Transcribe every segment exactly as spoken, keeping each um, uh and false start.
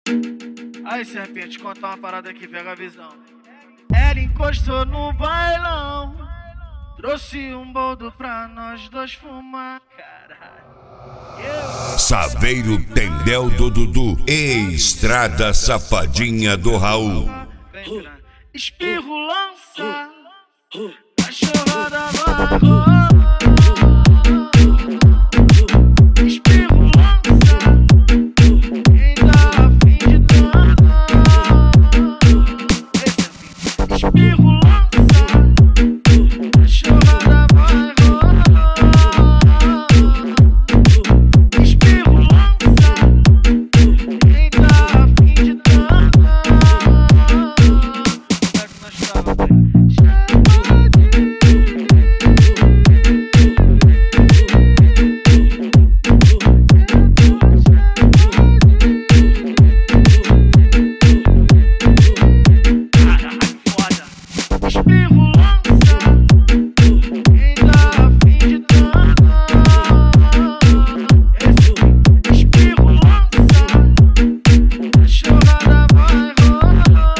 Aí, serpente, contar uma parada aqui, pega a visão. Ela encostou no bailão, trouxe um boldo pra nós dois fumar, caralho. Eu... Saveiro Tendel do Dudu, Estrada Safadinha do Raul. Espirro lança, cachorrada vai rolar. Espirro lança, quem tá afim de dançar. Espirro lança, cachorrada vai rolar. Espirro lança, quem tá afim de dançar. Como é que nós tava, velho? Espirro lança, quem tá afim de dançar. Espirro lança, cachorrada vai rolar.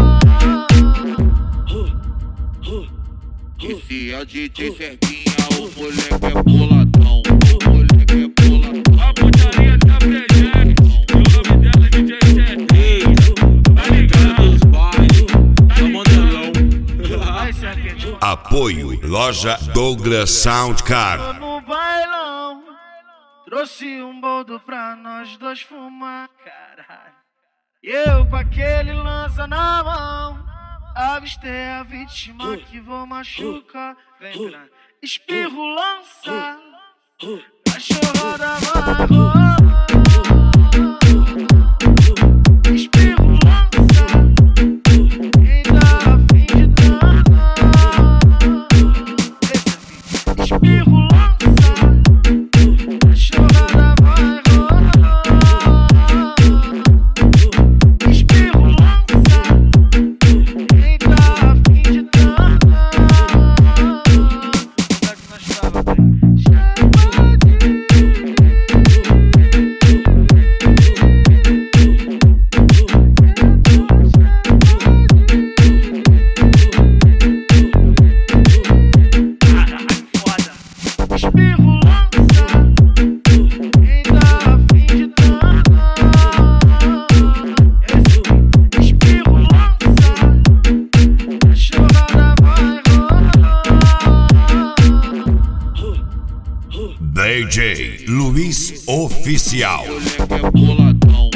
E se é D J Serguinha, o moleque é boladão. O moleque é boladão. A putaria tá presente, e o nome dela é D J Serguinha. Tá ligado? Os bailes, tá modelão. Aí, serpente, Apoio Loja Douglas Sound Car. no bailão, trouxe um boldo pra nós dois fumar, caralho. E eu com aquele lança na mão, avistei a vítima que vou machucar. Vem pra espirro lança, cachorrada vai rolar. Espirro lança, quem tá afim de dançar. Espirro lança, cachorrada vai rolar. Espirro lança, quem tá afim de dançar. Como é que nós tava, velho? Espirro lança, quem tá afim de dançar. Espirro lança, cachorrada vai rolar. D J Luiz Oficial. O moleque é boladão.